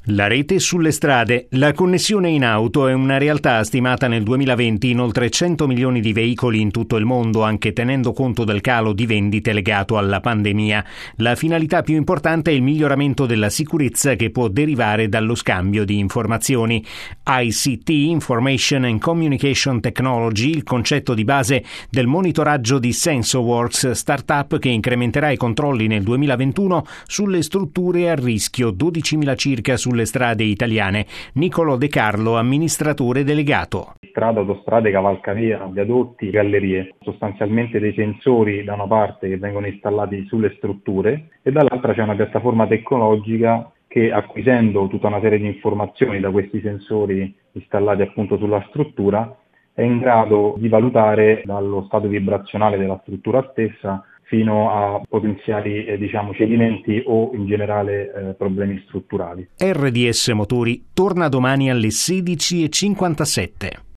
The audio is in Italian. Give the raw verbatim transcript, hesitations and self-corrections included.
La rete sulle strade. La connessione in auto è una realtà stimata nel duemilaventi in oltre cento milioni di veicoli in tutto il mondo, anche tenendo conto del calo di vendite legato alla pandemia. La finalità più importante è il miglioramento della sicurezza che può derivare dallo scambio di informazioni. I C T, Information and Communication Technology, il concetto di base del monitoraggio di SensoWorks, startup che incrementerà i controlli nel duemilaventuno sulle strutture a rischio, dodicimila circa sulle strade italiane. Nicolò De Carlo, amministratore delegato. Strada, autostrade, cavalcavia, viadotti, gallerie, sostanzialmente dei sensori da una parte che vengono installati sulle strutture e dall'altra c'è una piattaforma tecnologica che, acquisendo tutta una serie di informazioni da questi sensori installati appunto sulla struttura, è in grado di valutare dallo stato vibrazionale della struttura stessa fino a potenziali eh, diciamo cedimenti o in generale eh, problemi strutturali. R D S Motori torna domani alle sedici e cinquantasette.